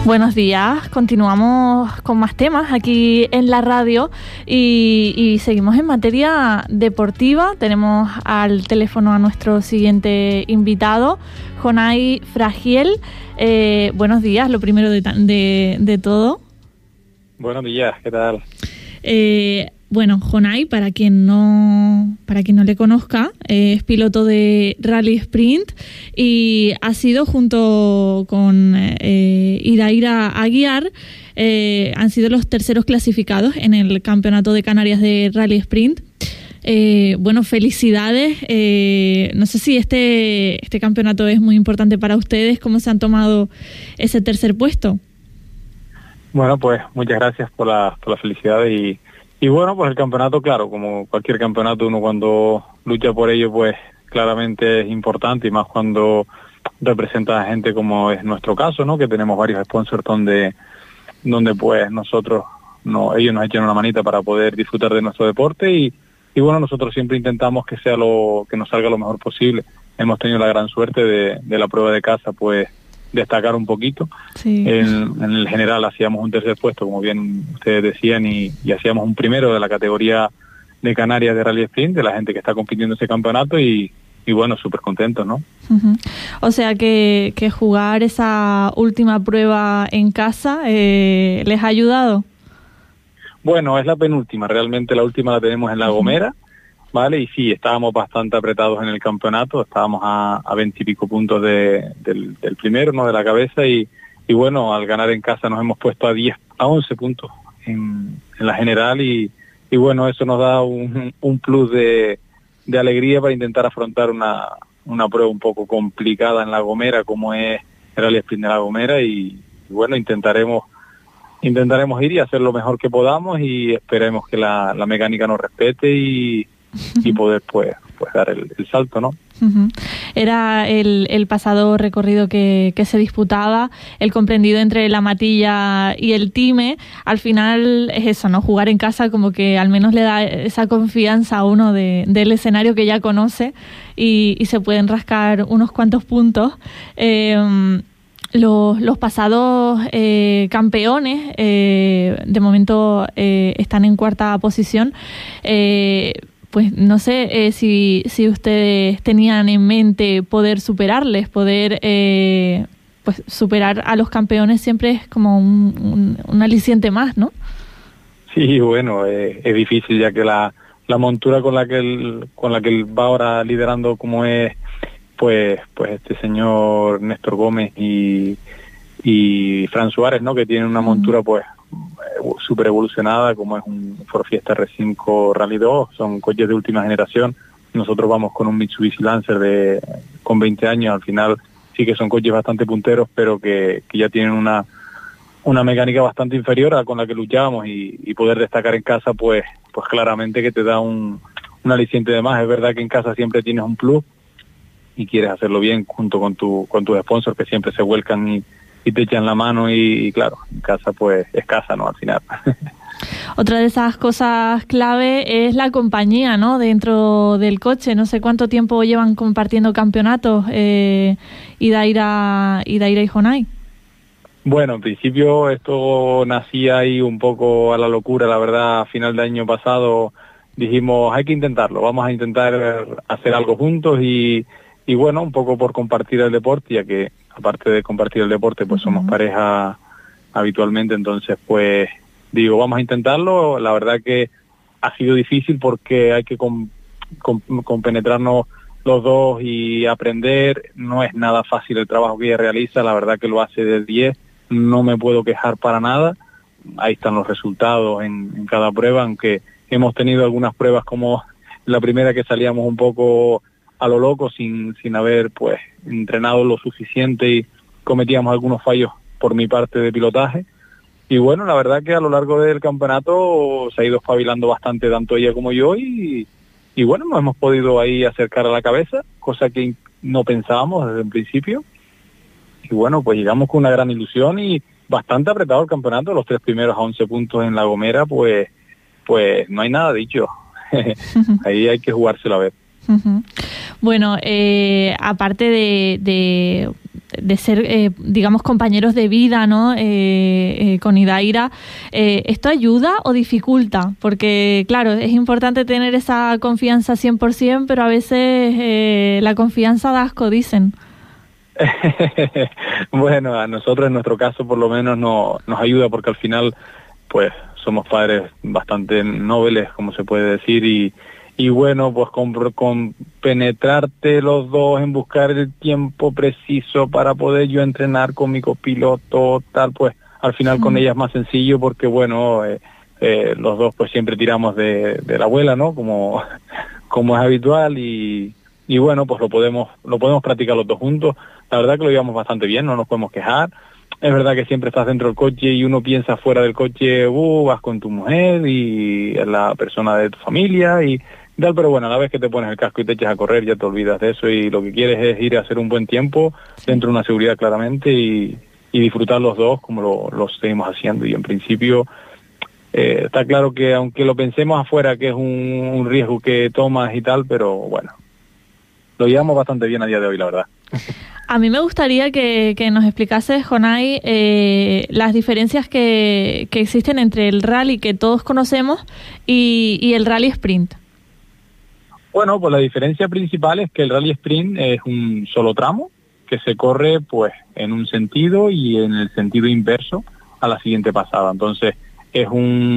Buenos días, continuamos con más temas aquí en la radio y seguimos en materia deportiva. Tenemos al teléfono a nuestro siguiente invitado, Jonay Fragiel. Buenos días, lo primero de todo. Buenos días, ¿qué tal? Bueno, Jonay, para quien no le conozca, es piloto de Rally Sprint y ha sido junto con Idaira Aguiar, han sido los terceros clasificados en el Campeonato de Canarias de Rally Sprint. Bueno, felicidades. No sé si este campeonato es muy importante para ustedes. ¿Cómo se han tomado ese tercer puesto? Bueno, pues muchas gracias por la felicidad y bueno, pues el campeonato, claro, como cualquier campeonato, uno cuando lucha por ello, pues claramente es importante, y más cuando representa a gente como es nuestro caso, ¿no? Que tenemos varios sponsors donde pues ellos nos echan una manita para poder disfrutar de nuestro deporte y bueno, nosotros siempre intentamos que nos salga lo mejor posible. Hemos tenido la gran suerte de la prueba de casa, pues destacar un poquito. Sí. En el general hacíamos un tercer puesto, como bien ustedes decían, y hacíamos un primero de la categoría de Canarias de Rally Sprint, de la gente que está compitiendo en ese campeonato, y bueno, súper contentos, ¿no? Uh-huh. O sea que jugar esa última prueba en casa les ha ayudado. Bueno, es la penúltima, realmente la última la tenemos en La Gomera, ¿vale? Y sí, estábamos bastante apretados en el campeonato, estábamos a 20 y pico puntos del primero, ¿no? De la cabeza, y bueno, al ganar en casa nos hemos puesto a 11 puntos en la general, y bueno, eso nos da un plus de alegría para intentar afrontar una prueba un poco complicada en La Gomera, como es el Rally Sprint de La Gomera, y bueno, intentaremos ir y hacer lo mejor que podamos, y esperemos que la mecánica nos respete y poder pues dar el salto, ¿no? Uh-huh. Era el pasado recorrido que se disputaba, el comprendido entre la Matilla y el Time. Al final es eso, ¿no? Jugar en casa como que al menos le da esa confianza a uno del escenario que ya conoce y se pueden rascar unos cuantos puntos. Los pasados campeones de momento están en cuarta posición. Pues no sé si ustedes tenían en mente poder superarles, pues superar a los campeones siempre es como un aliciente más, ¿no? Sí, bueno, es difícil, ya que la montura con la que él va ahora liderando, como es pues este señor Néstor Gómez y Fran Suárez, ¿no? Que tienen una montura pues súper evolucionada, como es un Ford Fiesta R5 Rally 2, son coches de última generación. Nosotros vamos con un Mitsubishi Lancer con 20 años, al final sí que son coches bastante punteros, pero que ya tienen una mecánica bastante inferior a con la que luchábamos, y poder destacar en casa pues claramente que te da un aliciente de más. Es verdad que en casa siempre tienes un plus y quieres hacerlo bien junto con tus sponsors, que siempre se vuelcan y te echan la mano, y claro, en casa pues es casa, ¿no? Al final. Otra de esas cosas clave es la compañía, ¿no? Dentro del coche. No sé cuánto tiempo llevan compartiendo campeonatos, Idaira y Jonay. Bueno, en principio esto nacía ahí un poco a la locura, la verdad. A final de año pasado dijimos, hay que intentarlo, vamos a intentar hacer algo juntos, y bueno, un poco por compartir el deporte, ya que aparte de compartir el deporte, pues somos pareja habitualmente. Entonces, pues digo, vamos a intentarlo. La verdad que ha sido difícil porque hay que compenetrarnos los dos y aprender. No es nada fácil el trabajo que ella realiza, la verdad que lo hace de 10, no me puedo quejar para nada. Ahí están los resultados en cada prueba, aunque hemos tenido algunas pruebas como la primera, que salíamos un poco a lo loco sin haber pues entrenado lo suficiente, y cometíamos algunos fallos por mi parte de pilotaje. Y bueno, la verdad que a lo largo del campeonato se ha ido espabilando bastante, tanto ella como yo, y bueno, nos hemos podido ahí acercar a la cabeza, cosa que no pensábamos desde el principio. Y bueno, pues llegamos con una gran ilusión y bastante apretado el campeonato. Los 3 primeros a 11 puntos en La Gomera, pues no hay nada dicho. Ahí hay que jugárselo a ver. Uh-huh. Bueno, aparte de ser, digamos, compañeros de vida, ¿no? Con Idaira, ¿esto ayuda o dificulta? Porque, claro, es importante tener esa confianza 100%, pero a veces la confianza da asco, dicen. Bueno, a nosotros en nuestro caso por lo menos nos ayuda porque al final pues somos padres bastante nobles, como se puede decir, y bueno, pues con penetrarte los dos en buscar el tiempo preciso para poder yo entrenar con mi copiloto, tal, pues al final con ella es más sencillo porque bueno, los dos pues siempre tiramos de la abuela, ¿no? Como es habitual y bueno, pues lo podemos practicar los dos juntos. La verdad que lo llevamos bastante bien, no nos podemos quejar. Es verdad que siempre estás dentro del coche y uno piensa fuera del coche, vas con tu mujer y es la persona de tu familia y tal, pero bueno, a la vez que te pones el casco y te echas a correr ya te olvidas de eso y lo que quieres es ir a hacer un buen tiempo dentro de una seguridad claramente y disfrutar los dos como lo seguimos haciendo y en principio está claro que aunque lo pensemos afuera que es un riesgo que tomas y tal, pero bueno, lo llevamos bastante bien a día de hoy, la verdad. A mí me gustaría que nos explicase, Jonay, las diferencias que existen entre el rally que todos conocemos y el rally sprint. Bueno, pues la diferencia principal es que el rally sprint es un solo tramo que se corre pues en un sentido y en el sentido inverso a la siguiente pasada. Entonces es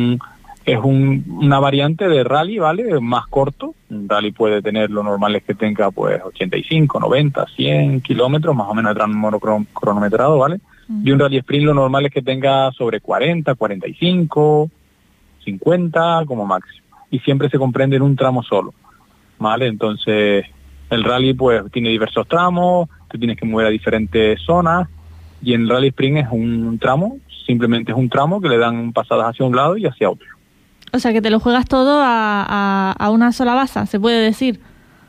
una variante de rally, ¿vale? Más corto. Un rally puede tener, lo normal es que tenga pues 85, 90, 100 kilómetros, más o menos de tramo cronometrado, ¿vale? Y un rally sprint lo normal es que tenga sobre 40, 45, 50 como máximo. Y siempre se comprende en un tramo solo, ¿vale? Entonces el rally pues tiene diversos tramos, tú tienes que mover a diferentes zonas y en el rally sprint es un tramo, simplemente es un tramo que le dan pasadas hacia un lado y hacia otro. O sea, que te lo juegas todo a una sola base, se puede decir.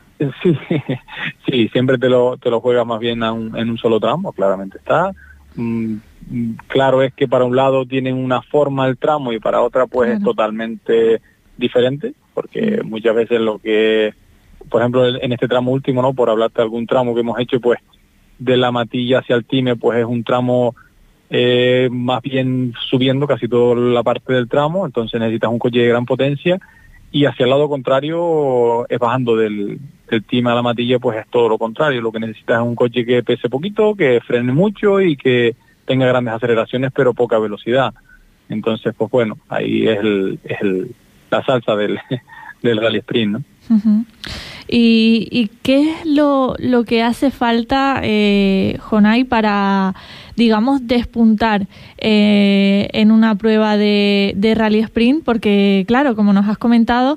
Sí, siempre te lo juegas más bien en un solo tramo, claramente está. Claro es que para un lado tienen una forma el tramo y para otra pues claro, es totalmente diferente, porque muchas veces lo que, por ejemplo, en este tramo último, ¿no? Por hablarte de algún tramo que hemos hecho, pues de la Matilla hacia el Time, pues es un tramo más bien subiendo casi toda la parte del tramo, entonces necesitas un coche de gran potencia y hacia el lado contrario es bajando del Time a la Matilla, pues es todo lo contrario, lo que necesitas es un coche que pese poquito, que frene mucho y que tenga grandes aceleraciones pero poca velocidad. Entonces pues bueno, ahí es la salsa del rally sprint, ¿no? Uh-huh. ¿Y qué es lo que hace falta, Jonay, para, digamos, despuntar en una prueba de rally sprint? Porque, claro, como nos has comentado,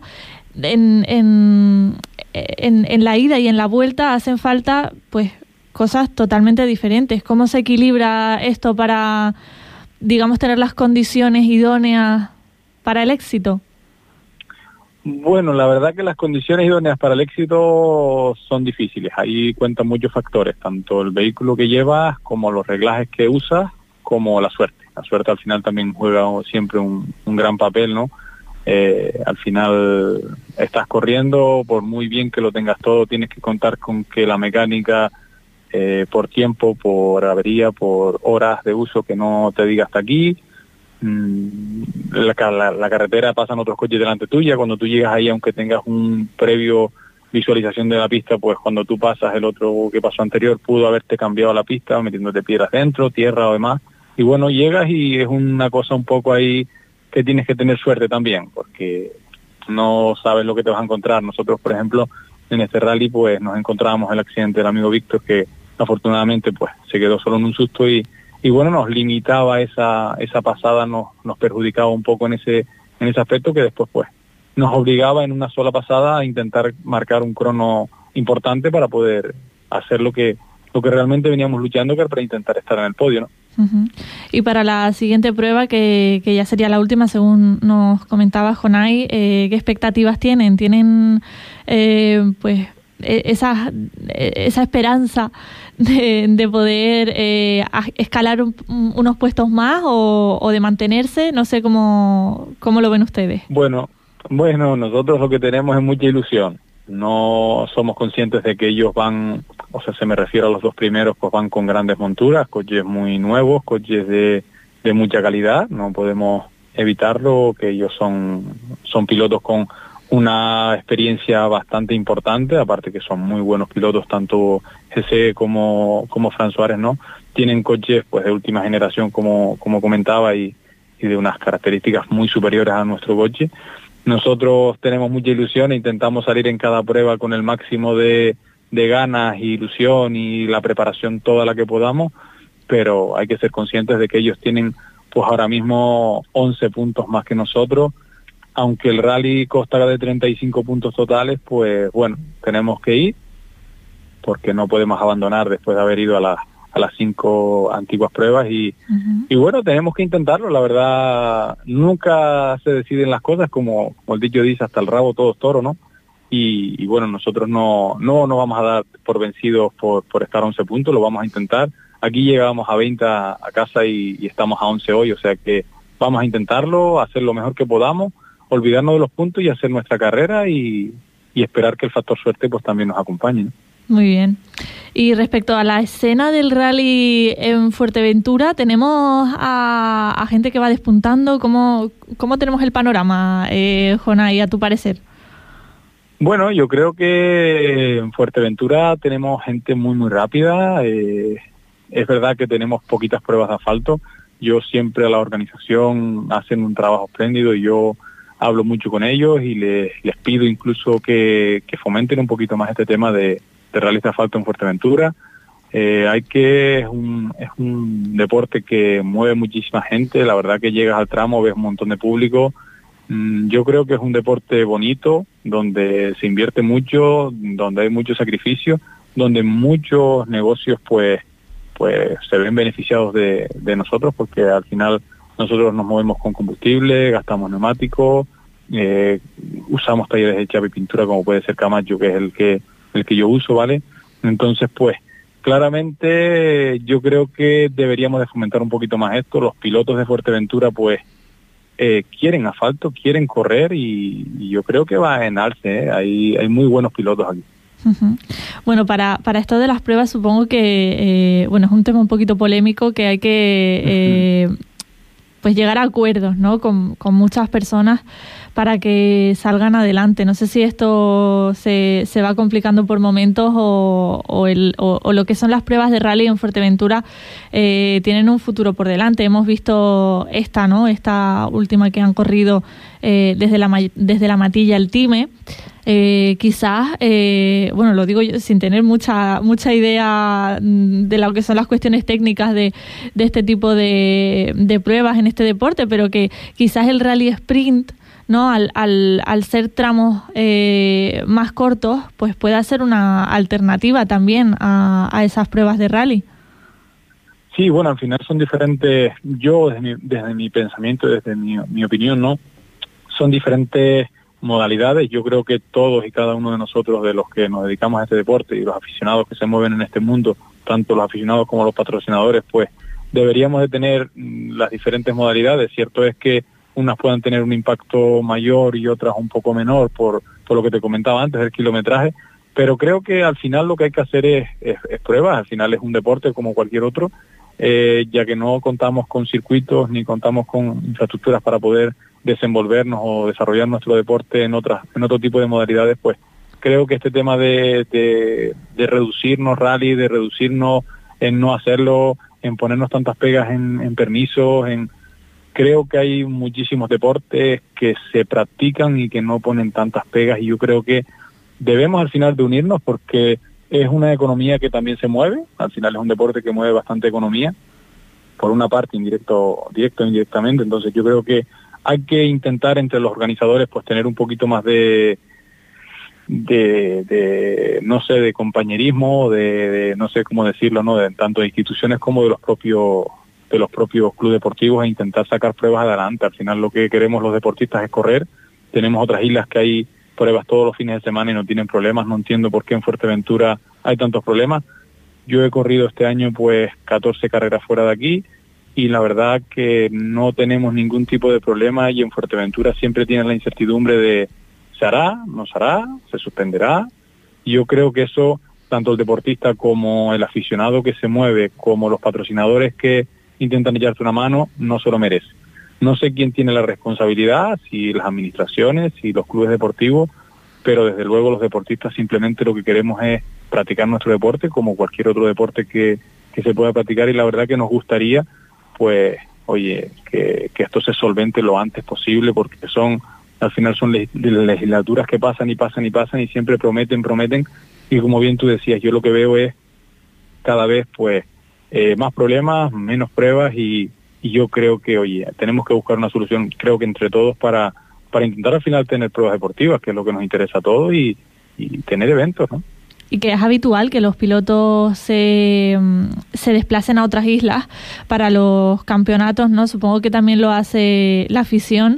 en la ida y en la vuelta hacen falta, pues, cosas totalmente diferentes. ¿Cómo se equilibra esto para, digamos, tener las condiciones idóneas para el éxito? Bueno, la verdad que las condiciones idóneas para el éxito son difíciles. Ahí cuentan muchos factores, tanto el vehículo que llevas, como los reglajes que usas, como la suerte. La suerte al final también juega siempre un gran papel, ¿no? Al final estás corriendo, por muy bien que lo tengas todo, tienes que contar con que la mecánica, por tiempo, por avería, por horas de uso, que no te diga hasta aquí. La carretera pasan otros coches delante tuya, cuando tú llegas ahí, aunque tengas un previo visualización de la pista, pues cuando tú pasas el otro que pasó anterior pudo haberte cambiado la pista, metiéndote piedras dentro, tierra o demás, y bueno, llegas y es una cosa un poco ahí que tienes que tener suerte también, porque no sabes lo que te vas a encontrar. Nosotros, por ejemplo, en este rally pues nos encontrábamos el accidente del amigo Víctor, que afortunadamente pues se quedó solo en un susto y bueno, nos limitaba esa pasada, nos perjudicaba un poco en ese aspecto, que después pues nos obligaba en una sola pasada a intentar marcar un crono importante para poder hacer lo que realmente veníamos luchando, que era para intentar estar en el podio, ¿no? Uh-huh. Y para la siguiente prueba, que ya sería la última, según nos comentaba Jonay, ¿qué expectativas tienen? ¿Tienen pues esa esperanza de poder escalar unos puestos más o de mantenerse? No sé cómo lo ven ustedes. Bueno, nosotros lo que tenemos es mucha ilusión. no somos conscientes de que ellos van, o sea, se me refiero a los dos primeros, pues van con grandes monturas, coches muy nuevos, coches de mucha calidad, no podemos evitarlo, que ellos son pilotos con una experiencia bastante importante, aparte que son muy buenos pilotos, tanto GC como Fran Suárez, ¿no? Tienen coches pues de última generación, como comentaba, y de unas características muy superiores a nuestro coche. Nosotros tenemos mucha ilusión e intentamos salir en cada prueba con el máximo de ganas y ilusión y la preparación toda la que podamos, pero hay que ser conscientes de que ellos tienen pues ahora mismo 11 puntos más que nosotros. Aunque el rally consta de 35 puntos totales, pues bueno, tenemos que ir, porque no podemos abandonar después de haber ido a las 5 antiguas pruebas y bueno, tenemos que intentarlo. La verdad, nunca se deciden las cosas, como el dicho dice, hasta el rabo todo es toro, ¿no? Y bueno, nosotros no nos vamos a dar por vencidos por estar a 11 puntos, lo vamos a intentar. Aquí llegábamos a 20 a casa y estamos a 11 hoy, o sea que vamos a intentarlo, hacer lo mejor que podamos, olvidarnos de los puntos y hacer nuestra carrera y esperar que el factor suerte pues también nos acompañe, ¿no? Muy bien. Y respecto a la escena del rally en Fuerteventura, tenemos a gente que va despuntando. ¿Cómo tenemos el panorama, Jonay, a tu parecer? Bueno, yo creo que en Fuerteventura tenemos gente muy, muy rápida. Es verdad que tenemos poquitas pruebas de asfalto. Yo siempre a la organización hacen un trabajo espléndido y yo hablo mucho con ellos y les pido incluso que fomenten un poquito más este tema de rally de asfalto en Fuerteventura. Es un deporte que mueve muchísima gente. La verdad que llegas al tramo, ves un montón de público. Yo creo que es un deporte bonito, donde se invierte mucho, donde hay mucho sacrificio, donde muchos negocios pues se ven beneficiados de nosotros, porque al final nosotros nos movemos con combustible, gastamos neumáticos, usamos talleres de chapa y pintura como puede ser Camacho, que es el que yo uso, ¿vale? Entonces pues claramente yo creo que deberíamos de fomentar un poquito más esto. Los pilotos de Fuerteventura pues quieren asfalto, quieren correr y yo creo que va en alce, ¿eh? Hay muy buenos pilotos aquí. Uh-huh. Bueno, para esto de las pruebas supongo que es un tema un poquito polémico, que hay que pues llegar a acuerdos, ¿no? con muchas personas para que salgan adelante. No sé si esto se va complicando por momentos o lo que son las pruebas de rally en Fuerteventura tienen un futuro por delante. Hemos visto esta última que han corrido desde la Matilla al Time. Quizás, lo digo yo sin tener mucha mucha de lo que son las cuestiones técnicas de este tipo de pruebas en este deporte, pero que quizás el rally sprint, ¿no? Al ser tramos más cortos, pues pueda ser una alternativa también a esas pruebas de rally. Sí, bueno, al final son diferentes. Yo desde mi pensamiento, desde mi opinión, ¿no? Son diferentes modalidades. Yo creo que todos y cada uno de nosotros, de los que nos dedicamos a este deporte y los aficionados que se mueven en este mundo, tanto los aficionados como los patrocinadores, pues deberíamos de tener las diferentes modalidades. Cierto es que unas puedan tener un impacto mayor y otras un poco menor por lo que te comentaba antes del kilometraje, pero creo que al final lo que hay que hacer es pruebas. Al final es un deporte como cualquier otro, ya que no contamos con circuitos ni contamos con infraestructuras para poder desenvolvernos o desarrollar nuestro deporte en otro tipo de modalidades. Pues creo que este tema de reducirnos rally, de reducirnos en no hacerlo, en ponernos tantas pegas en permisos, creo que hay muchísimos deportes que se practican y que no ponen tantas pegas, y yo creo que debemos al final de unirnos, porque es una economía que también se mueve. Al final es un deporte que mueve bastante economía, por una parte directo e indirectamente. Entonces yo creo que hay que intentar entre los organizadores pues tener un poquito más de no sé, de compañerismo, de no sé cómo decirlo, ¿no? De tanto de instituciones como de los propios clubes deportivos, e intentar sacar pruebas adelante. Al final lo que queremos los deportistas es correr. Tenemos otras islas que hay pruebas todos los fines de semana y no tienen problemas. No entiendo por qué en Fuerteventura hay tantos problemas. Yo he corrido este año pues 14 carreras fuera de aquí y la verdad que no tenemos ningún tipo de problema, y en Fuerteventura siempre tienen la incertidumbre de se hará, no se hará, se suspenderá. Yo creo que eso, tanto el deportista como el aficionado que se mueve, como los patrocinadores que intentan echarte una mano, no se lo merece. No sé quién tiene la responsabilidad, si las administraciones, si los clubes deportivos, pero desde luego los deportistas simplemente lo que queremos es practicar nuestro deporte como cualquier otro deporte que se pueda practicar, y la verdad que nos gustaría, pues, oye, que esto se solvente lo antes posible, porque al final son legislaturas que pasan y pasan y pasan y siempre prometen, y como bien tú decías, yo lo que veo es cada vez pues más problemas, menos pruebas, y yo creo que, oye, tenemos que buscar una solución, creo que entre todos, para intentar al final tener pruebas deportivas, que es lo que nos interesa a todos, y tener eventos, ¿no? Y que es habitual que los pilotos se desplacen a otras islas para los campeonatos, ¿no? Supongo que también lo hace la afición.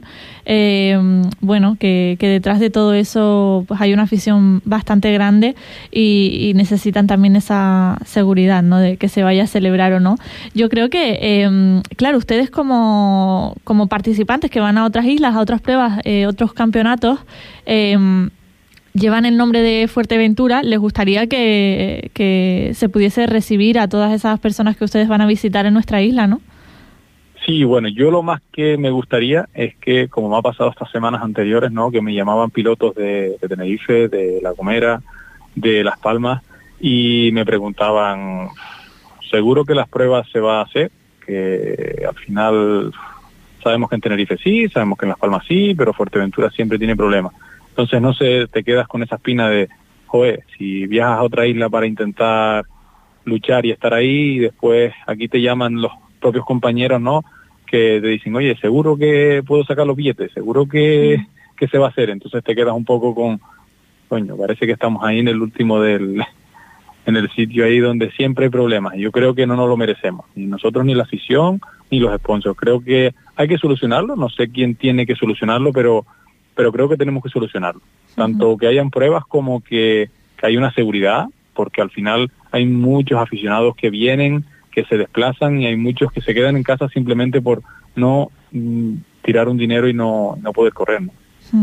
Bueno, que detrás de todo eso pues hay una afición bastante grande y necesitan también esa seguridad, ¿no? De que se vaya a celebrar o no. Yo creo que, claro, ustedes como participantes que van a otras islas, a otras pruebas, otros campeonatos, llevan el nombre de Fuerteventura. Les gustaría que se pudiese recibir a todas esas personas que ustedes van a visitar en nuestra isla, ¿no? Sí, bueno, yo lo más que me gustaría es que, como me ha pasado estas semanas anteriores, ¿no? Que me llamaban pilotos de Tenerife, de La Gomera, de Las Palmas, y me preguntaban, ¿seguro que las pruebas se va a hacer? Que al final sabemos que en Tenerife sí, sabemos que en Las Palmas sí, pero Fuerteventura siempre tiene problemas. Entonces, no sé, te quedas con esa espina de, joder, si viajas a otra isla para intentar luchar y estar ahí, y después aquí te llaman los propios compañeros, ¿no? Que te dicen, oye, seguro que puedo sacar los billetes, seguro que se va a hacer. Entonces te quedas un poco con, coño, parece que estamos ahí en el último en el sitio ahí donde siempre hay problemas. Yo creo que no nos lo merecemos, ni nosotros, ni la afición, ni los sponsors. Creo que hay que solucionarlo, no sé quién tiene que solucionarlo, pero creo que tenemos que solucionarlo. Tanto que hayan pruebas como que hay una seguridad, porque al final hay muchos aficionados que vienen, que se desplazan, y hay muchos que se quedan en casa simplemente por no tirar un dinero y no poder correr, ¿no?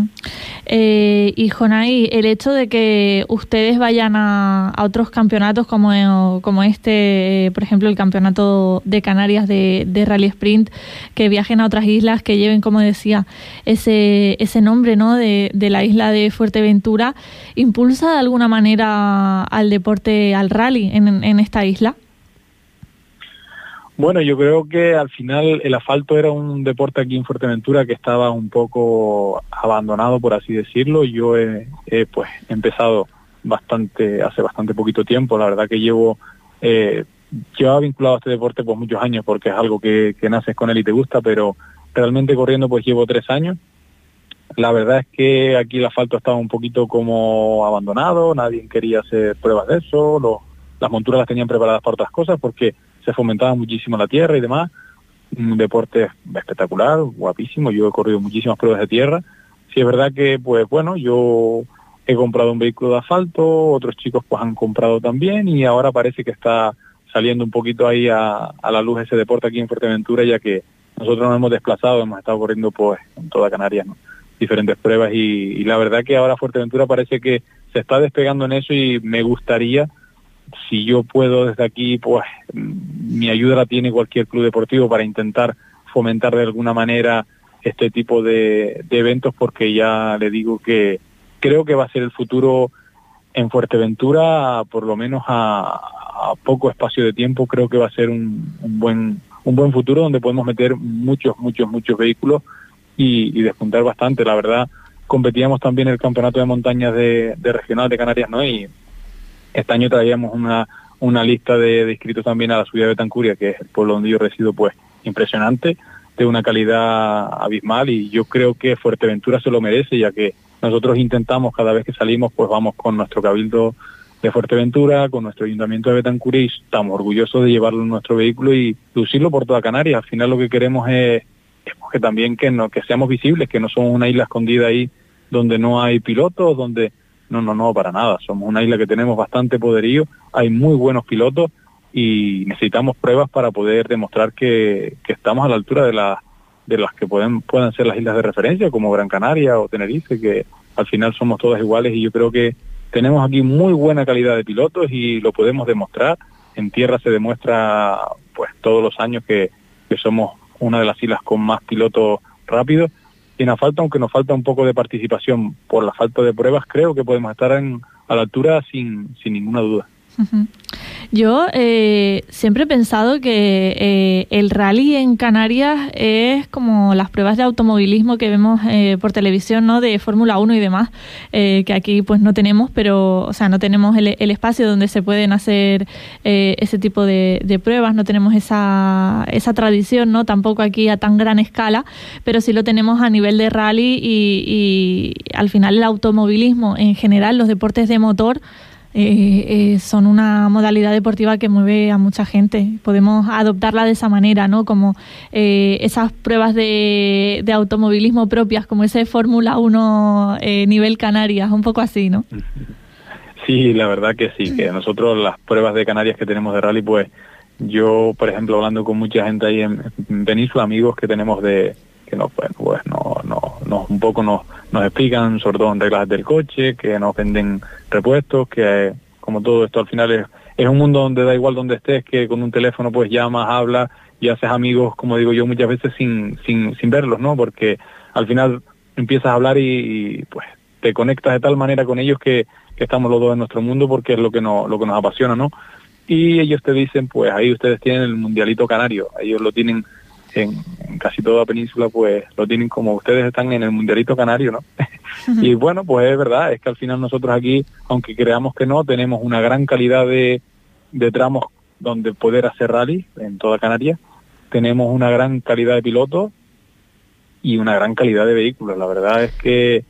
Y Jonay, el hecho de que ustedes vayan a otros campeonatos como este, por ejemplo el campeonato de Canarias de Rally Sprint, que viajen a otras islas, que lleven, como decía, ese nombre, ¿no? de la isla de Fuerteventura, ¿impulsa de alguna manera al deporte, al rally en esta isla? Bueno, yo creo que al final el asfalto era un deporte aquí en Fuerteventura que estaba un poco abandonado, por así decirlo. Yo he pues empezado hace bastante poquito tiempo. La verdad que llevaba vinculado a este deporte pues muchos años, porque es algo que naces con él y te gusta, pero realmente corriendo pues llevo 3 años. La verdad es que aquí el asfalto estaba un poquito como abandonado, nadie quería hacer pruebas de eso, las monturas las tenían preparadas para otras cosas porque se fomentaba muchísimo la tierra y demás. Un deporte espectacular, guapísimo. Yo he corrido muchísimas pruebas de tierra. Sí es verdad que, pues bueno, yo he comprado un vehículo de asfalto, otros chicos pues han comprado también, y ahora parece que está saliendo un poquito ahí a la luz ese deporte aquí en Fuerteventura, ya que nosotros nos hemos desplazado, hemos estado corriendo pues en toda Canarias, ¿no? Diferentes pruebas, y la verdad que ahora Fuerteventura parece que se está despegando en eso, y me gustaría, si yo puedo desde aquí, pues mi ayuda la tiene cualquier club deportivo para intentar fomentar de alguna manera este tipo de eventos, porque ya le digo que creo que va a ser el futuro en Fuerteventura, por lo menos a poco espacio de tiempo. Creo que va a ser un buen futuro donde podemos meter muchos vehículos y despuntar bastante. La verdad, competíamos también en el campeonato de montañas de regional de Canarias, ¿no? Y este año traíamos una lista de inscritos también a la subida de Betancuria, que es el pueblo donde yo resido, pues impresionante, de una calidad abismal, y yo creo que Fuerteventura se lo merece, ya que nosotros intentamos, cada vez que salimos, pues vamos con nuestro cabildo de Fuerteventura, con nuestro ayuntamiento de Betancuria, y estamos orgullosos de llevarlo en nuestro vehículo y lucirlo por toda Canarias. Al final lo que queremos es que también que seamos visibles, que no somos una isla escondida ahí donde no hay pilotos, donde no, para nada. Somos una isla que tenemos bastante poderío, hay muy buenos pilotos, y necesitamos pruebas para poder demostrar que estamos a la altura de las que puedan ser las islas de referencia, como Gran Canaria o Tenerife, que al final somos todas iguales y yo creo que tenemos aquí muy buena calidad de pilotos y lo podemos demostrar. En tierra se demuestra pues todos los años que somos una de las islas con más pilotos rápidos. Y nos falta, aunque nos falta un poco de participación por la falta de pruebas, creo que podemos estar a la altura sin ninguna duda. Uh-huh. Yo siempre he pensado que el rally en Canarias es como las pruebas de automovilismo que vemos por televisión, ¿no? De Fórmula 1 y demás, que aquí pues no tenemos, pero, o sea, no tenemos el espacio donde se pueden hacer ese tipo de pruebas, no tenemos esa tradición, ¿no? Tampoco aquí a tan gran escala, pero sí lo tenemos a nivel de rally y al final el automovilismo en general, los deportes de motor, son una modalidad deportiva que mueve a mucha gente. Podemos adoptarla de esa manera, ¿no? Como esas pruebas de automovilismo propias, como ese Fórmula 1 nivel Canarias, un poco así, ¿no? Sí, la verdad que sí, que nosotros las pruebas de Canarias que tenemos de rally, pues yo, por ejemplo, hablando con mucha gente ahí en Península, amigos que tenemos que nos un poco nos explican sobre todo en reglas del coche, que nos venden repuestos, que como todo esto al final es un mundo donde da igual donde estés, que con un teléfono pues llamas, hablas y haces amigos, como digo yo, muchas veces sin verlos, ¿no? Porque al final empiezas a hablar y pues te conectas de tal manera con ellos que estamos los dos en nuestro mundo, porque es lo que nos apasiona, ¿no? Y ellos te dicen, pues ahí ustedes tienen el Mundialito Canario, ellos lo tienen en casi toda Península, pues lo tienen como ustedes están en el Mundialito Canario, ¿no? Uh-huh. Y bueno, pues es verdad, es que al final nosotros aquí, aunque creamos que no, tenemos una gran calidad de tramos donde poder hacer rally en toda Canarias, tenemos una gran calidad de pilotos y una gran calidad de vehículos. La verdad es que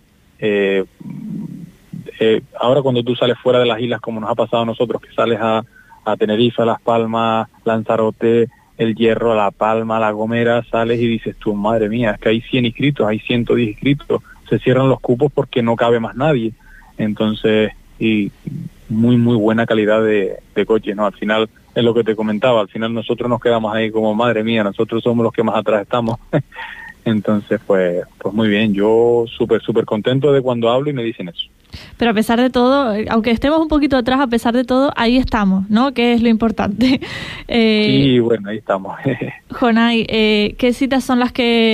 ahora cuando tú sales fuera de las islas, como nos ha pasado a nosotros, que sales a Tenerife, a Las Palmas, Lanzarote, El Hierro, La Palma, La Gomera, sales y dices tú, madre mía, es que hay 100 inscritos, hay 110 inscritos, se cierran los cupos porque no cabe más nadie. Entonces, y muy buena calidad de coches, ¿no? Al final, es lo que te comentaba, al final nosotros nos quedamos ahí como, madre mía, nosotros somos los que más atrás estamos. Entonces, pues muy bien, yo súper contento de cuando hablo y me dicen eso. Pero a pesar de todo, aunque estemos un poquito atrás, a pesar de todo, ahí estamos, ¿no? Que es lo importante. Sí, bueno, ahí estamos. Jonay, ¿qué citas son las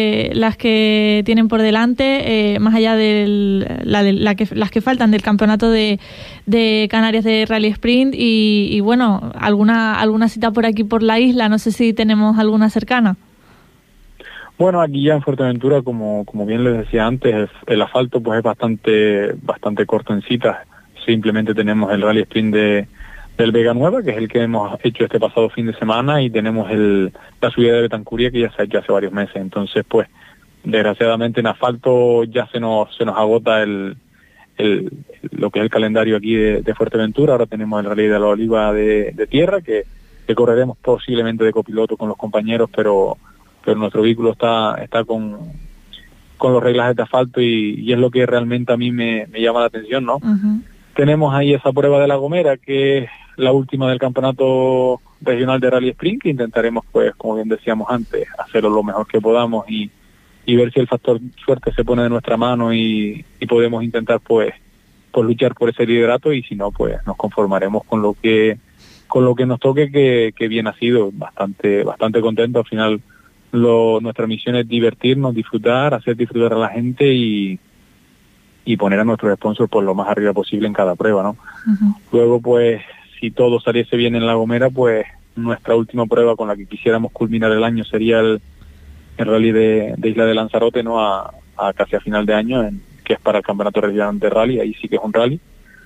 que tienen por delante, más allá de las que faltan del campeonato de Canarias de Rally Sprint y bueno, alguna cita por aquí por la isla? No sé si tenemos alguna cercana. Bueno, aquí ya en Fuerteventura, como bien les decía antes, el asfalto pues es bastante corto en citas. Simplemente tenemos el Rally Sprint del Vega Nueva, que es el que hemos hecho este pasado fin de semana, y tenemos la subida de Betancuria, que ya se ha hecho hace varios meses. Entonces, pues, desgraciadamente en asfalto ya se nos agota lo que es el calendario aquí de Fuerteventura. Ahora tenemos el Rally de la Oliva de tierra, que correremos posiblemente de copiloto con los compañeros, pero nuestro vehículo está con los reglajes de asfalto y es lo que realmente a mí me llama la atención, ¿no? Uh-huh. Tenemos ahí esa prueba de La Gomera, que es la última del campeonato regional de Rally Sprint, que intentaremos, pues, como bien decíamos antes, hacerlo lo mejor que podamos y ver si el factor suerte se pone de nuestra mano y podemos intentar, pues luchar por ese liderato, y si no, pues nos conformaremos con lo que nos toque, que bien ha sido, bastante contento. Al final, nuestra misión es divertirnos, disfrutar, hacer disfrutar a la gente y poner a nuestros sponsors por lo más arriba posible en cada prueba, ¿no? Uh-huh. Luego, pues, si todo saliese bien en La Gomera, pues nuestra última prueba con la que quisiéramos culminar el año sería el rally de Isla de Lanzarote, ¿no? A casi a final de año, que es para el campeonato regional de rally. Ahí sí que es un rally.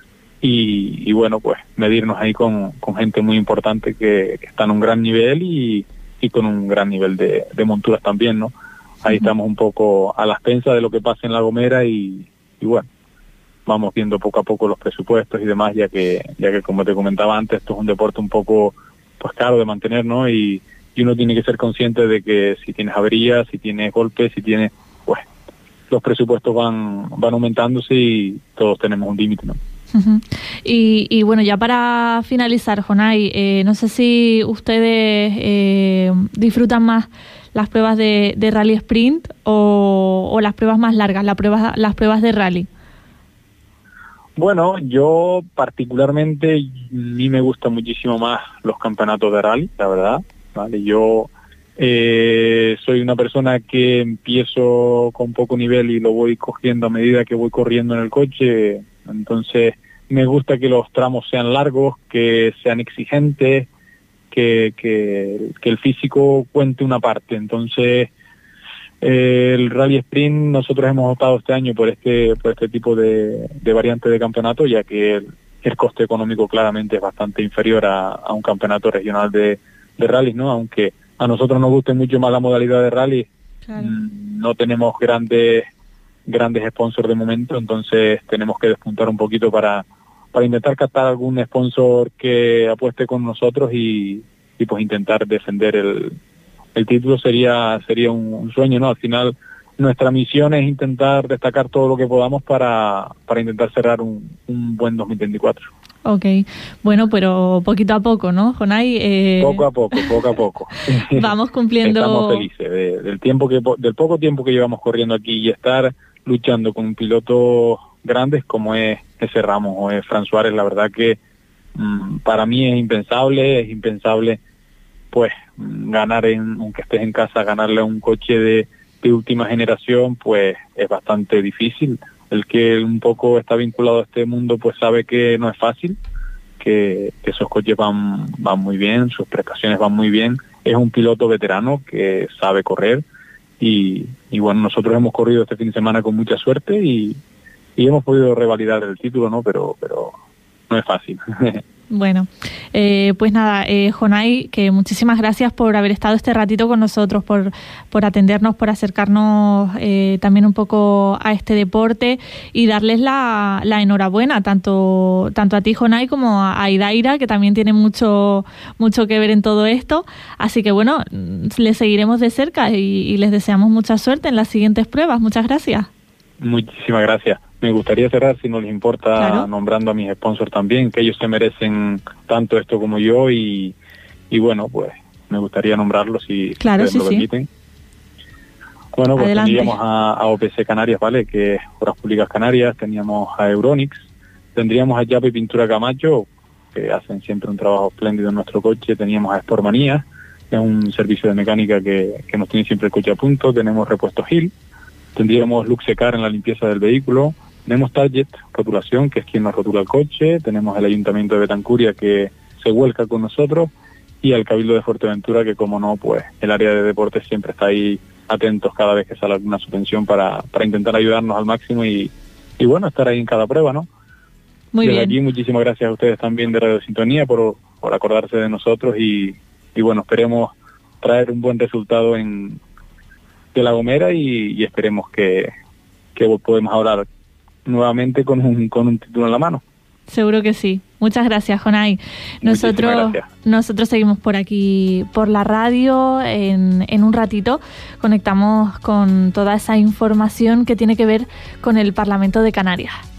Y bueno, pues medirnos ahí con gente muy importante que está en un gran nivel y con un gran nivel de monturas también, ¿no? Ahí estamos un poco a la expensa de lo que pasa en La Gomera y bueno, vamos viendo poco a poco los presupuestos y demás, ya que como te comentaba antes, esto es un deporte un poco pues caro de mantener, ¿no? Y uno tiene que ser consciente de que si tienes averías, si tienes golpes, si tienes, pues los presupuestos van aumentándose y todos tenemos un límite, ¿no? Uh-huh. Y bueno, ya para finalizar, Jonay, no sé si ustedes disfrutan más las pruebas de rally sprint o las pruebas más largas, las pruebas de rally. Bueno, yo particularmente, a mí me gustan muchísimo más los campeonatos de rally, la verdad, ¿vale? Yo soy una persona que empiezo con poco nivel y lo voy cogiendo a medida que voy corriendo en el coche, entonces me gusta que los tramos sean largos, que sean exigentes, que el físico cuente una parte, entonces el Rally Sprint nosotros hemos optado este año por este tipo de variante de campeonato, ya que el coste económico claramente es bastante inferior a un campeonato regional de rally, ¿no? Aunque a nosotros nos guste mucho más la modalidad de rally, claro. No tenemos grandes sponsors de momento, entonces tenemos que despuntar un poquito para intentar captar algún sponsor que apueste con nosotros y pues intentar defender el título. Sería un sueño, ¿no? Al final nuestra misión es intentar destacar todo lo que podamos para intentar cerrar un buen 2024. Ok, bueno, pero poquito a poco, ¿no, Jonay? Poco a poco. Vamos cumpliendo. Estamos felices del poco tiempo que llevamos corriendo aquí y estar luchando con pilotos grandes como es ese Ramos o es Fran Suárez. La verdad que para mí es impensable pues ganar, aunque estés en casa, ganarle a un coche de última generación, pues es bastante difícil. El que un poco está vinculado a este mundo pues sabe que no es fácil, que esos coches van muy bien, sus prestaciones van muy bien. Es un piloto veterano que sabe correr y bueno, nosotros hemos corrido este fin de semana con mucha suerte y hemos podido revalidar el título, ¿no? Pero no es fácil. Bueno, pues nada, Jonay, que muchísimas gracias por haber estado este ratito con nosotros, por atendernos, por acercarnos también un poco a este deporte y darles la enhorabuena, tanto a ti, Jonay, como a Idaira, que también tiene mucho que ver en todo esto. Así que bueno, les seguiremos de cerca y les deseamos mucha suerte en las siguientes pruebas. Muchas gracias. Muchísimas gracias. Me gustaría cerrar, si no les importa, claro, nombrando a mis sponsors también, que ellos se merecen tanto esto como yo y bueno, pues me gustaría nombrarlos si claro, ustedes me lo permiten. Bueno, pues adelante. tendríamos a OPC Canarias, ¿vale? Que es Obras Públicas Canarias, teníamos a Euronics, tendríamos a Yape Pintura Camacho, que hacen siempre un trabajo espléndido en nuestro coche, teníamos a Sportmanía, que es un servicio de mecánica que nos tiene siempre el coche a punto, tenemos Repuestos Hill, tendríamos Luxecar en la limpieza del vehículo, tenemos Target Rotulación, que es quien nos rotula el coche, tenemos el Ayuntamiento de Betancuria, que se vuelca con nosotros, y el Cabildo de Fuerteventura, que como no, pues el área de deportes siempre está ahí atentos cada vez que sale alguna subvención para intentar ayudarnos al máximo y bueno, estar ahí en cada prueba, ¿no? Muy Desde bien. aquí, muchísimas gracias a ustedes también de Radio Sintonía por acordarse de nosotros y bueno, esperemos traer un buen resultado de La Gomera y esperemos que podemos hablar nuevamente con un título en la mano. Seguro que sí. Muchas gracias, Jonay. Nosotros seguimos por aquí, por la radio. En un ratito conectamos con toda esa información que tiene que ver con el Parlamento de Canarias.